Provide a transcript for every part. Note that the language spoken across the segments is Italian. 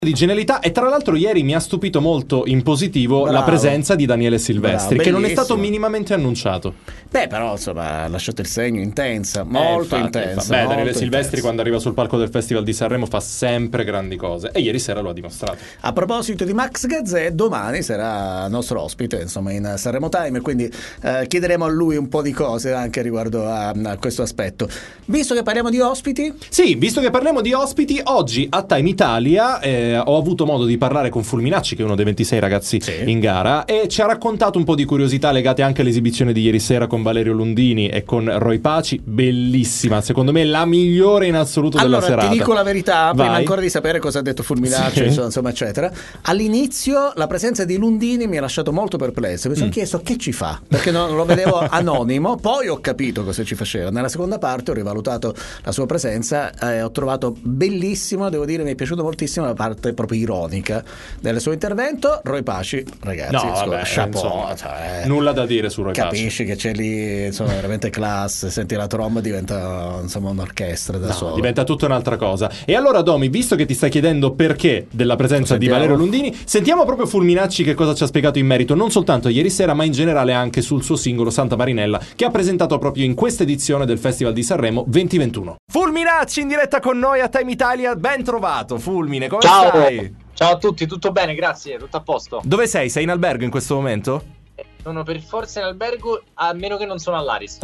di genialità. E tra l'altro ieri mi ha stupito molto in positivo la presenza di Daniele Silvestri, che non è stato minimamente annunciato. Beh, però insomma ha lasciato il segno, intensa, molto intensa. Beh, Daniele Silvestri quando arriva sul palco del Festival di Sanremo fa sempre grandi cose, e ieri sera lo ha dimostrato. A proposito di Max Gazzè, domani sarà nostro ospite insomma in Sanremo Time, quindi chiederemo a lui un po' di cose anche riguardo a questo aspetto. Visto che parliamo di ospiti? Sì, visto che parliamo di ospiti, oggi a Time Italia ho avuto modo di parlare con Fulminacci, che è uno dei 26 ragazzi in gara, e ci ha raccontato un po' di curiosità legate anche all'esibizione di ieri sera con Valerio Lundini e con Roy Paci. Bellissima, secondo me la migliore in assoluto della serata. Allora, ti dico la verità, prima ancora di sapere cosa ha detto Fulminacci, insomma, eccetera. All'inizio la presenza di Lundini mi ha lasciato molto perplesso. Mi sono chiesto che ci fa, perché non lo vedevo anonimo, poi ho capito cosa ci faceva. Nella seconda parte ho rivalutato la sua presenza e ho trovato bellissimo, devo dire, mi è piaciuto moltissimo la parte proprio ironica del suo intervento. Roy Paci, ragazzi, chapeau, nulla da dire su Roy Paci. Capisci che c'è lì, insomma, veramente classe, senti la tromba, diventa insomma un'orchestra da solo. Diventa tutta un'altra cosa. E allora Domi, visto che ti stai chiedendo perché della presenza di Valerio Lundini, sentiamo proprio Fulminacci che cosa ci ha spiegato in merito, non soltanto ieri sera ma in generale anche sul suo singolo Santa Marinella, che ha presentato proprio in questa edizione del Festival di Sanremo 2021. Fulminacci in diretta con noi a Time Italia, ben trovato Fulmine, come stai? Ciao a tutti, tutto bene, grazie, tutto a posto. Dove sei? Sei in albergo in questo momento? Sono per forza in albergo, a meno che non sono all'Ariston.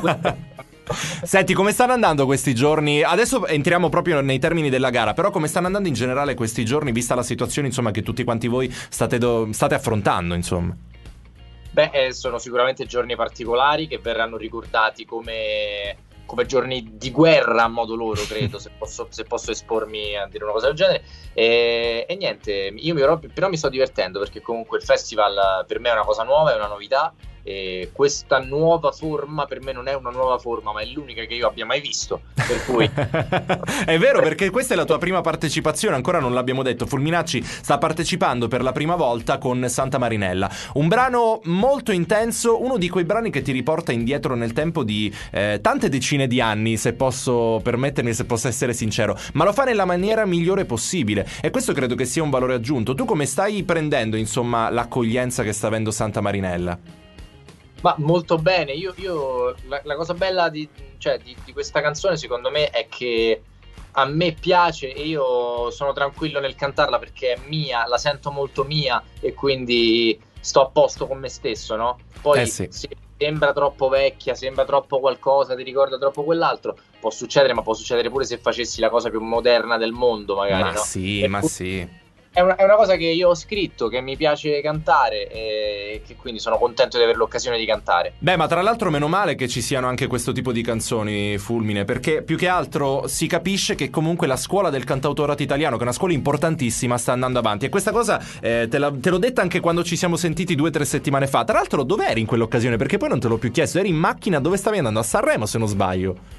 Senti, come stanno andando questi giorni? Adesso entriamo proprio nei termini della gara, però come stanno andando in generale questi giorni, vista la situazione insomma che tutti quanti voi state affrontando, insomma? Beh, sono sicuramente giorni particolari che verranno ricordati come giorni di guerra a modo loro, credo, se posso espormi a dire una cosa del genere. E niente, io però mi sto divertendo, perché comunque il festival per me è una cosa nuova, è una novità, e questa nuova forma per me non è una nuova forma, ma è l'unica che io abbia mai visto, per cui è vero, perché questa è la tua prima partecipazione, ancora non l'abbiamo detto. Fulminacci sta partecipando per la prima volta con Santa Marinella, un brano molto intenso, uno di quei brani che ti riporta indietro nel tempo di tante decine di anni, se posso permettermi, se posso essere sincero, ma lo fa nella maniera migliore possibile, e questo credo che sia un valore aggiunto. Tu come stai prendendo insomma l'accoglienza che sta avendo Santa Marinella? Ma molto bene, la cosa bella di questa canzone secondo me è che a me piace e io sono tranquillo nel cantarla, perché è mia, la sento molto mia e quindi sto a posto con me stesso, no? Poi sembra troppo vecchia, sembra troppo qualcosa, ti ricorda troppo quell'altro, può succedere, ma può succedere pure se facessi la cosa più moderna del mondo magari, no? Sì. È una cosa che io ho scritto, che mi piace cantare e che quindi sono contento di avere l'occasione di cantare. Beh, ma tra l'altro meno male che ci siano anche questo tipo di canzoni, Fulmine, perché più che altro si capisce che comunque la scuola del cantautorato italiano, che è una scuola importantissima, sta andando avanti, e questa cosa te l'ho detta anche quando ci siamo sentiti 2 o 3 settimane fa. Tra l'altro dov'eri in quell'occasione? Perché poi non te l'ho più chiesto. Eri in macchina, dove stavi andando? A Sanremo, se non sbaglio.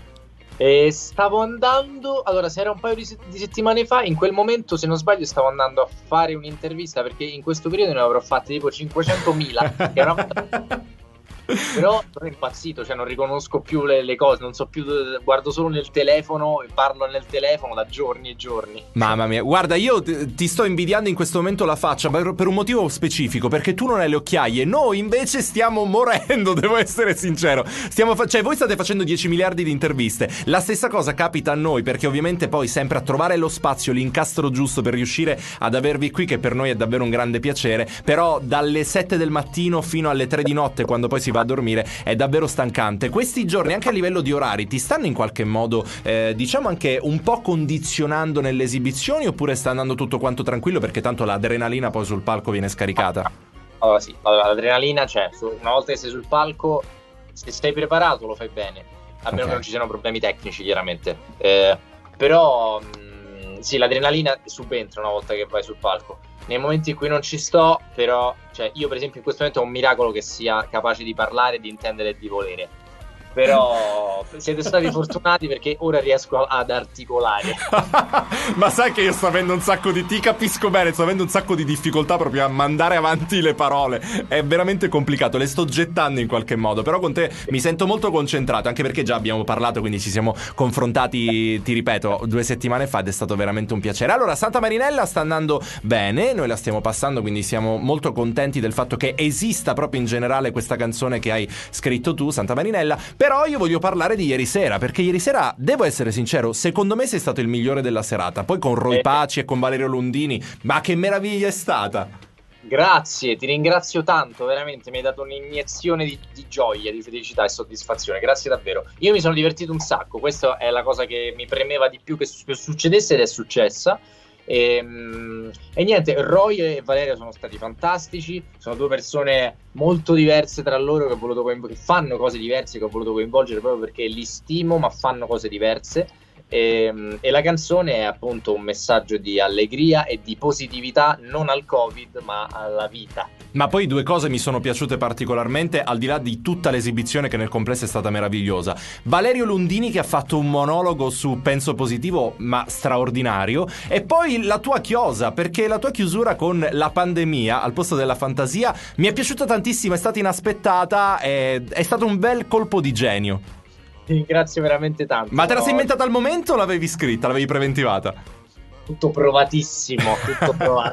Stavo andando, allora, se era un paio di settimane fa, in quel momento, se non sbaglio, stavo andando a fare un'intervista, perché in questo periodo ne avrò fatte tipo 500.000, che è una cosa... Però sono impazzito, cioè non riconosco più le cose, non so più, guardo solo nel telefono e parlo nel telefono da giorni e giorni. Mamma mia, guarda, io ti sto invidiando in questo momento la faccia per un motivo specifico, perché tu non hai le occhiaie, noi invece stiamo morendo, devo essere sincero. Cioè voi state facendo 10 miliardi di interviste, la stessa cosa capita a noi, perché ovviamente poi sempre a trovare lo spazio, l'incastro giusto per riuscire ad avervi qui, che per noi è davvero un grande piacere, però dalle 7 del mattino fino alle 3 di notte, quando poi si va a dormire, è davvero stancante. Questi giorni anche a livello di orari ti stanno in qualche modo diciamo anche un po' condizionando nelle esibizioni, oppure sta andando tutto quanto tranquillo, perché tanto l'adrenalina poi sul palco viene scaricata? Allora sì, l'adrenalina c'è, una volta che sei sul palco, se sei preparato lo fai bene, a meno che non ci siano problemi tecnici chiaramente, però sì, l'adrenalina subentra una volta che vai sul palco. Nei momenti in cui non ci sto, però, cioè io per esempio in questo momento è un miracolo che sia capace di parlare, di intendere e di volere. Però siete stati fortunati perché ora riesco ad articolare. Ma sai che io sto avendo un sacco ti capisco bene, sto avendo un sacco di difficoltà proprio a mandare avanti le parole. È veramente complicato, le sto gettando in qualche modo. Però con te mi sento molto concentrato, anche perché già abbiamo parlato, quindi ci siamo confrontati, ti ripeto, 2 settimane fa ed è stato veramente un piacere. Allora, Santa Marinella sta andando bene, noi la stiamo passando, quindi siamo molto contenti del fatto che esista proprio in generale questa canzone che hai scritto tu, Santa Marinella. Però io voglio parlare di ieri sera, perché ieri sera, devo essere sincero, secondo me sei stato il migliore della serata. Poi con Roy Paci e con Valerio Lundini, ma che meraviglia è stata! Grazie, ti ringrazio tanto, veramente mi hai dato un'iniezione di gioia, di felicità e soddisfazione, grazie davvero. Io mi sono divertito un sacco, questa è la cosa che mi premeva di più che succedesse ed è successa. E niente, Roy e Valerio sono stati fantastici, sono 2 persone molto diverse tra loro che ho voluto che fanno cose diverse, che ho voluto coinvolgere proprio perché li stimo, ma fanno cose diverse. E la canzone è appunto un messaggio di allegria e di positività, non al Covid ma alla vita. Ma poi 2 cose mi sono piaciute particolarmente, al di là di tutta l'esibizione che nel complesso è stata meravigliosa. Valerio Lundini che ha fatto un monologo su Penso Positivo, ma straordinario. E poi la tua chiosa, perché la tua chiusura con la pandemia al posto della fantasia mi è piaciuta tantissimo, è stata inaspettata, è stato un bel colpo di genio. Ti ringrazio veramente tanto. Ma te la sei inventata al momento o l'avevi scritta, l'avevi preventivata? Tutto provatissimo, tutto provato.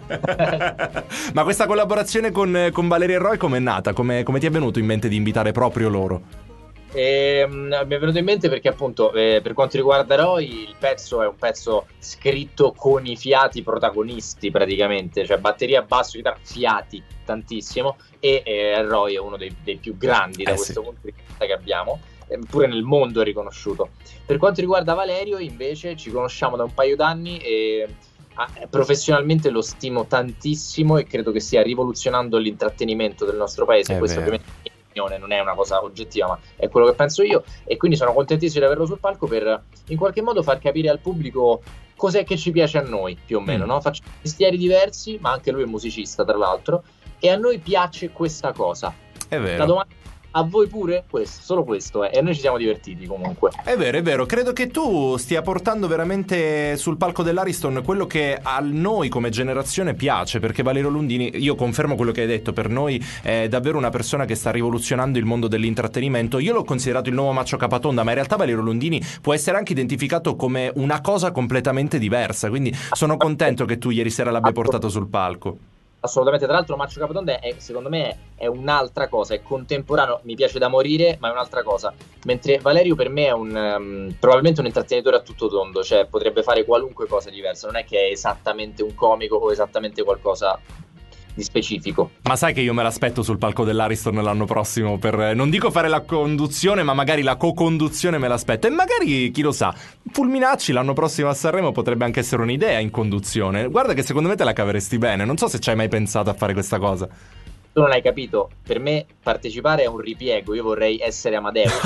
Ma questa collaborazione con Valerio e Roy com'è nata? Come ti è venuto in mente di invitare proprio loro? Mi è venuto in mente perché appunto per quanto riguarda Roy il pezzo è un pezzo scritto con i fiati protagonisti praticamente, cioè batteria, basso, chitarra, fiati tantissimo, e Roy è uno dei più grandi da questo punto di vista che abbiamo. Pure nel mondo è riconosciuto. Per quanto riguarda Valerio invece ci conosciamo da un paio d'anni e professionalmente lo stimo tantissimo e credo che stia rivoluzionando l'intrattenimento del nostro paese. Questo ovviamente è mia opinione, non è una cosa oggettiva ma è quello che penso io, e quindi sono contentissimo di averlo sul palco per in qualche modo far capire al pubblico cos'è che ci piace a noi, più o meno, no? Facciamo mestieri diversi, ma anche lui è musicista tra l'altro, e a noi piace questa cosa. È vero. La domanda: a voi pure? Questo, solo questo è. E noi ci siamo divertiti comunque. È vero. Credo che tu stia portando veramente sul palco dell'Ariston quello che a noi come generazione piace, perché Valerio Lundini, io confermo quello che hai detto, per noi è davvero una persona che sta rivoluzionando il mondo dell'intrattenimento. Io l'ho considerato il nuovo Maccio Capatonda, ma in realtà Valerio Lundini può essere anche identificato come una cosa completamente diversa, quindi sono contento che tu ieri sera l'abbia portato sul palco. Assolutamente, tra l'altro Maccio Capatonda è, secondo me è un'altra cosa, è contemporaneo, mi piace da morire, ma è un'altra cosa, mentre Valerio per me è probabilmente un intrattenitore a tutto tondo, cioè potrebbe fare qualunque cosa diversa, non è che è esattamente un comico o esattamente qualcosa di specifico. Ma sai che io me l'aspetto sul palco dell'Ariston l'anno prossimo per, non dico fare la conduzione, ma magari la co-conduzione me l'aspetto, e magari, chi lo sa, Fulminacci l'anno prossimo a Sanremo potrebbe anche essere un'idea in conduzione. Guarda che secondo me te la caveresti bene, non so se ci hai mai pensato a fare questa cosa. Tu non hai capito, per me partecipare è un ripiego, io vorrei essere Amadeus.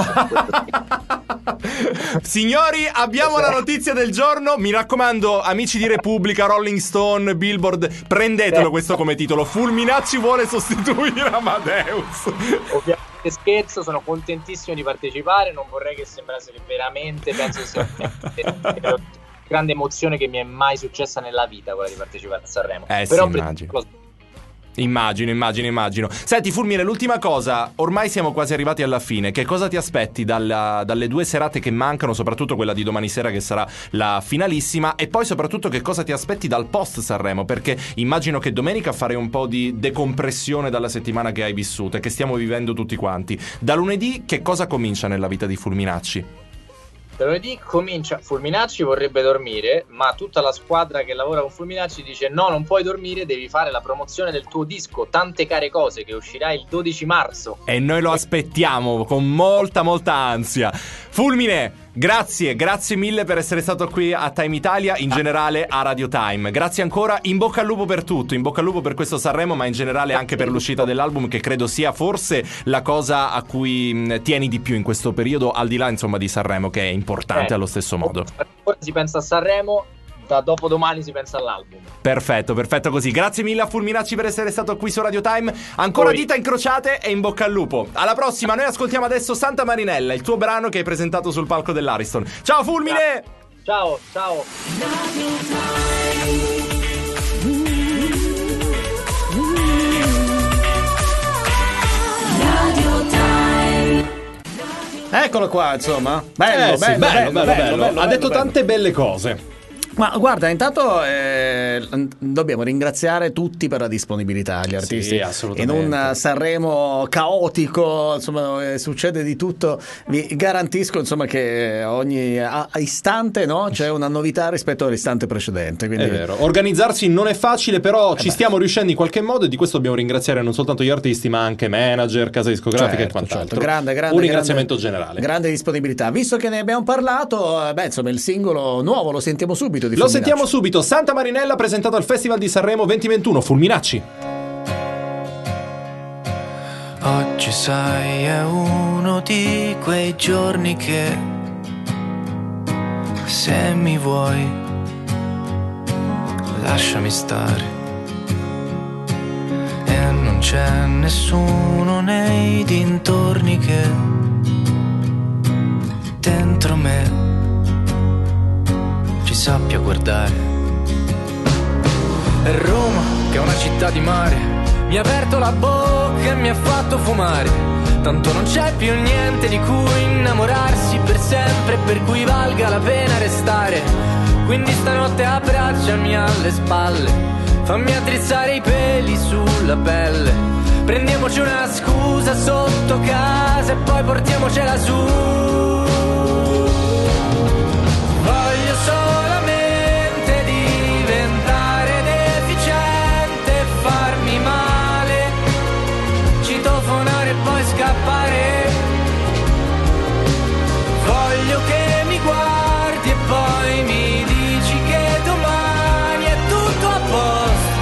Signori, abbiamo la notizia del giorno, mi raccomando, amici di Repubblica, Rolling Stone, Billboard, prendetelo questo come titolo: Fulminacci vuole sostituire Amadeus. Ovviamente scherzo, sono contentissimo di partecipare, non vorrei che sembrasse che veramente, penso che sia una grande emozione che mi è mai successa nella vita quella di partecipare a Sanremo. Però sì, Immagino. Senti Fulmine, l'ultima cosa, ormai siamo quasi arrivati alla fine. Che cosa ti aspetti dalle 2 serate che mancano, soprattutto quella di domani sera che sarà la finalissima, e poi soprattutto che cosa ti aspetti dal post Sanremo? Perché immagino che domenica farei un po' di decompressione dalla settimana che hai vissuto e che stiamo vivendo tutti quanti. Da lunedì che cosa comincia nella vita di Fulminacci? Lunedì comincia Fulminacci, vorrebbe dormire, ma tutta la squadra che lavora con Fulminacci dice: no, non puoi dormire, devi fare la promozione del tuo disco Tante care cose, che uscirà il 12 marzo. E noi lo aspettiamo con molta ansia. Fulmine, grazie mille per essere stato qui a Time Italia, in generale a Radio Time. Grazie ancora, in bocca al lupo per tutto, in bocca al lupo per questo Sanremo, ma in generale anche per l'uscita dell'album, che credo sia forse la cosa a cui tieni di più in questo periodo, al di là insomma di Sanremo, che è importante allo stesso modo. Ora si pensa a Sanremo, Da dopodomani si pensa all'album. Perfetto così. Grazie mille a Fulminacci per essere stato qui su Radio Time. Ancora dita incrociate e in bocca al lupo. Alla prossima. Noi ascoltiamo adesso Santa Marinella, il tuo brano che hai presentato sul palco dell'Ariston. Ciao Fulmine! Ciao. Eccolo qua, insomma. Bello. Ha detto tante belle cose. Ma guarda, intanto dobbiamo ringraziare tutti per la disponibilità, gli artisti. Sì, assolutamente. In un Sanremo caotico, insomma, succede di tutto. Vi garantisco, insomma, che ogni istante, no, c'è una novità rispetto all'istante precedente. Quindi... È vero. Organizzarsi non è facile, però ci stiamo riuscendo in qualche modo, e di questo dobbiamo ringraziare non soltanto gli artisti, ma anche manager, casa discografica e quant'altro. Grande, un ringraziamento generale. Grande disponibilità. Visto che ne abbiamo parlato, insomma, il singolo nuovo lo sentiamo subito. Lo sentiamo subito. Santa Marinella, presentato al Festival di Sanremo 2021. Fulminacci. Oggi sai è uno di quei giorni che, se mi vuoi, lasciami stare. E non c'è nessuno nei dintorni che dentro me ci sappia guardare. E Roma, che è una città di mare, mi ha aperto la bocca e mi ha fatto fumare. Tanto non c'è più niente di cui innamorarsi per sempre, per cui valga la pena restare. Quindi stanotte abbracciami alle spalle, fammi attrezzare i peli sulla pelle. Prendiamoci una scusa sotto casa e poi portiamocela su. Voglio solamente diventare deficiente e farmi male, citofonare e poi scappare. Voglio che mi guardi e poi mi dici che domani è tutto a posto.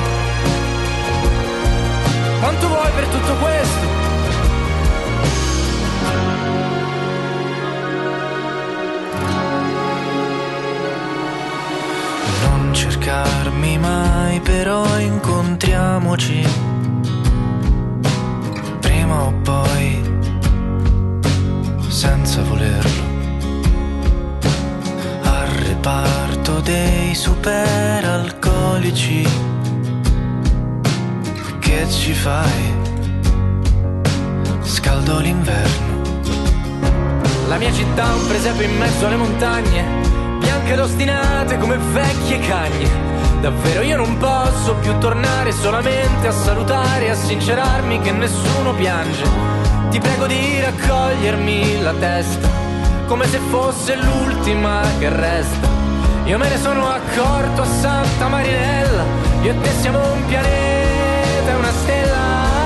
Quanto vuoi per tutto questo? Non cercarmi mai, però incontriamoci prima o poi, senza volerlo. Al reparto dei superalcolici, che ci fai? Scaldo l'inverno. La mia città è un presepe in mezzo alle montagne, bianche ed ostinate come vecchie cagne. Davvero io non posso più tornare solamente a salutare e a sincerarmi che nessuno piange. Ti prego di raccogliermi la testa, come se fosse l'ultima che resta. Io me ne sono accorto a Santa Marinella, io e te siamo un pianeta e una stella.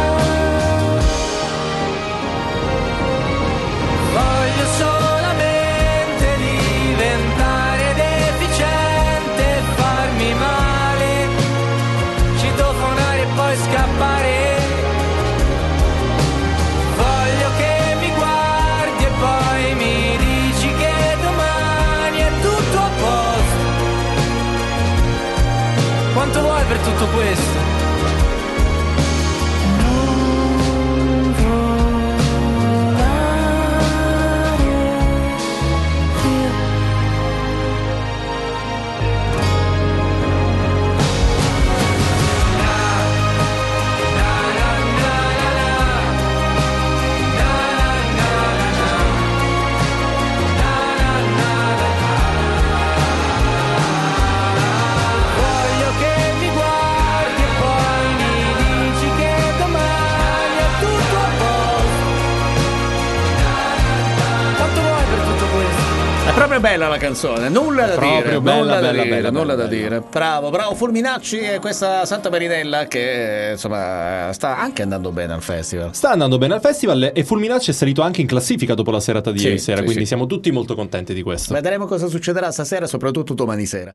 Voglio solamente diventare deficiente e farmi male, citofonare e poi scappare. Voglio che mi guardi e poi mi dici che domani è tutto a posto. Quanto vuoi per tutto questo? Proprio bella la canzone, nulla da dire, bella, nulla da dire. Bravo Fulminacci e questa Santa Marinella che insomma sta anche andando bene al festival. Sta andando bene al festival e Fulminacci è salito anche in classifica dopo la serata di ieri sera, quindi sì. Siamo tutti molto contenti di questo. Vedremo cosa succederà stasera, soprattutto domani sera.